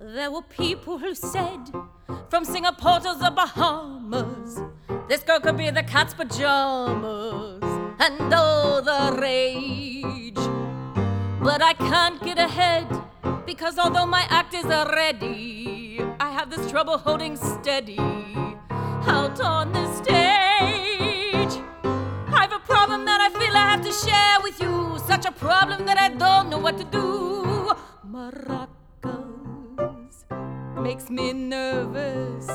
There were people who said, from Singapore to the Bahamas, this girl could be the cat's pajamas, and oh, the rage. But I can't get ahead, because although my act is ready, I have this trouble holding steady out on the stage. I've a problem that I feel I have to share with you, such a problem that I don't know what to do. Maracas makes me nervous.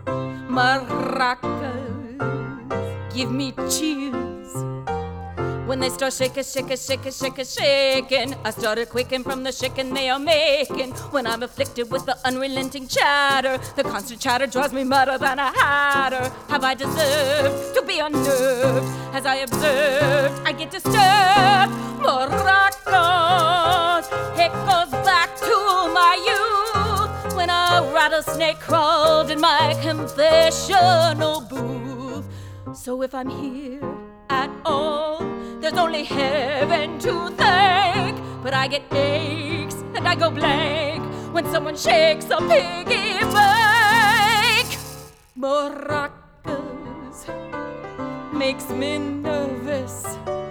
Maracas give me chills. When they start shaking, shaking, shaking, shaking, shaking, I started quaking from the shaking they are making. When I'm afflicted with the unrelenting chatter, the constant chatter drives me madder than a hatter. Have I deserved to be unnerved? As I observed, I get disturbed. Maracas, it goes back to my youth, when a rattlesnake crawled in my confessional booth. So if I'm here at all, there's only heaven to thank. But I get aches and I go blank when someone shakes a piggy bank. Maracas makes me nervous.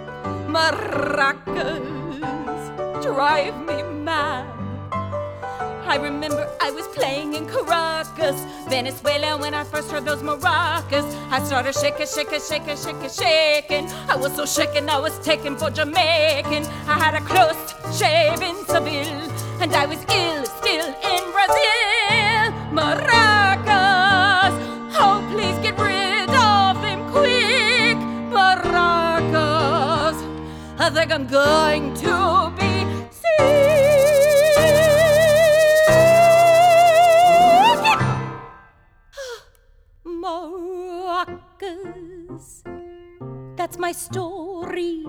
Maracas drive me mad. I remember I was playing in Caracas, Venezuela, when I first heard those maracas. I started shaking, shaking, shaking, shaking, shaking. I was so shaken I was taken for Jamaican. I had a close shave in Seville, and I was ill still in Brazil. Maracas, oh please get rid of them quick. Maracas, I think I'm going to be sick. Maracas, that's my story.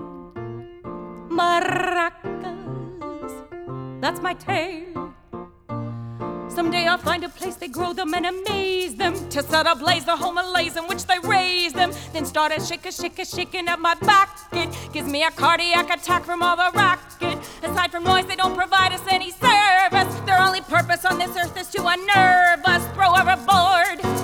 Maracas, that's my tale. Someday I'll find a place they grow them and amaze them, to set ablaze the whole malaise in which they raise them. Then started shaking, shaking, shaking at my back. It gives me a cardiac attack from all the racket. Aside from noise, they don't provide us any service. Their only purpose on this earth is to unnerve us, throw overboard